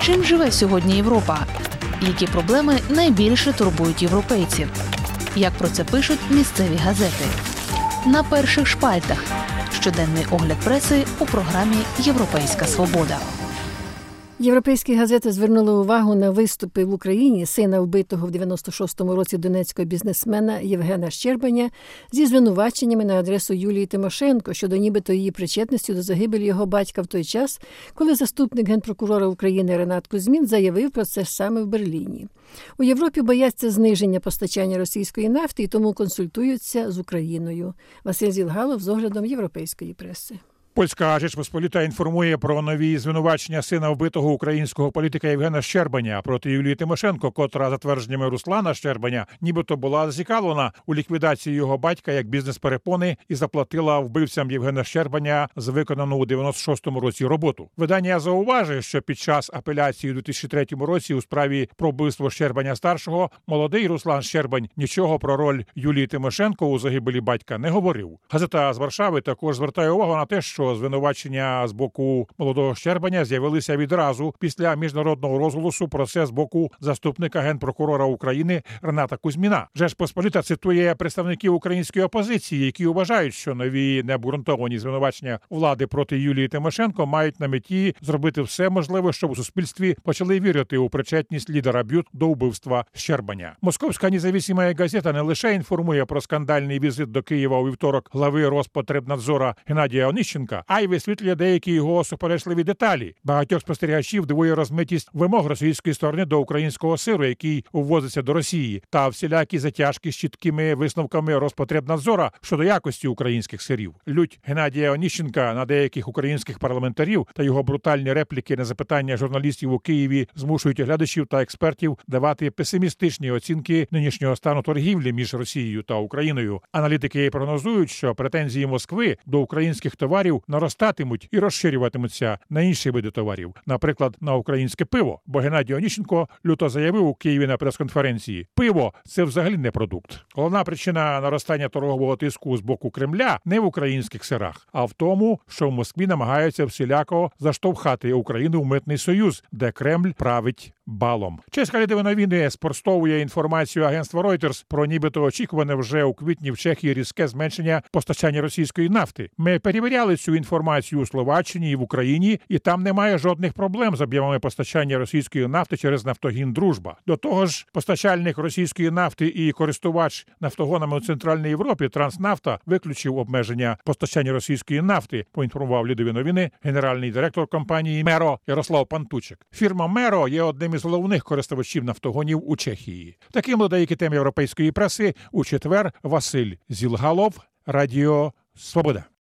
Чим живе сьогодні Європа? Які проблеми найбільше турбують європейців? Як про це пишуть місцеві газети? На перших шпальтах. Щоденний огляд преси у програмі «Європейська свобода». Європейські газети звернули увагу на виступи в Україні сина вбитого в 96-му році донецького бізнесмена Євгена Щербаня зі звинуваченнями на адресу Юлії Тимошенко щодо нібито її причетності до загибелі його батька в той час, коли заступник генпрокурора України Ренат Кузьмін заявив про це саме в Берліні. У Європі бояться зниження постачання російської нафти і тому консультуються з Україною. Василь Зілгалов з оглядом європейської преси. Польська Rzecz Посполита інформує про нові звинувачення сина вбитого українського політика Євгена Щербаня проти Юлії Тимошенко, котра, за твердженнями Руслана Щербаня, нібито була зацікавлена у ліквідації його батька як бізнес-перепони і заплатила вбивцям Євгена Щербаня за виконану у 96-му році роботу. Видання зауважує, що під час апеляції у 2003 році у справі про вбивство Щербаня-старшого молодий Руслан Щербань нічого про роль Юлії Тимошенко у загибелі батька не говорив. Газета з Варшави також звертає увагу на те, що звинувачення з боку молодого Щербаня з'явилися відразу після міжнародного розголосу про це з боку заступника генпрокурора України Рената Кузьміна. Rzecz Посполита цитує представників української опозиції, які вважають, що нові необґрунтовані звинувачення влади проти Юлії Тимошенко мають на меті зробити все можливе, щоб у суспільстві почали вірити у причетність лідера БЮТ до вбивства Щербаня. Московська независима газета не лише інформує про скандальний візит до Києва у вівторок глави Роспотребнадзора Геннадія Онищенка, а й висвітлює деякі його суперечливі деталі. Багатьох спостерігачів дивує розмитість вимог російської сторони до українського сиру, який ввозиться до Росії, та всілякі затяжки з чіткими висновками Роспотребнадзора щодо якості українських сирів. Лють Геннадія Онищенка на деяких українських парламентарів та його брутальні репліки на запитання журналістів у Києві змушують глядачів та експертів давати песимістичні оцінки нинішнього стану торгівлі між Росією та Україною. Аналітики прогнозують, що претензії Москви до українських товарів наростатимуть і розширюватимуться на інші види товарів, наприклад, на українське пиво. Бо Геннадій Онищенко люто заявив у Києві на прес-конференції: «Пиво – це взагалі не продукт». Головна причина наростання торгового тиску з боку Кремля не в українських сирах, а в тому, що в Москві намагаються всіляко заштовхати Україну в митний союз, де Кремль править балом. Чеська Лідові новини спростовує інформацію агентства Reuters про нібито очікуване вже у квітні в Чехії різке зменшення постачання російської нафти. Ми перевіряли цю інформацію у Словаччині і в Україні, і там немає жодних проблем з об'ємами постачання російської нафти через нафтогін «Дружба». До того ж, постачальник російської нафти і користувач нафтогонами у Центральній Європі «Транснафта» виключив обмеження постачання російської нафти, поінформував Лідові новини генеральний директор компанії «Меро» Ярослав Пантучик. Фірма «Меро» є одним із головних користувачів нафтогонів у Чехії. Таким були деякі теми європейської преси у четвер. Василь Зілгалов, Радіо Свобода.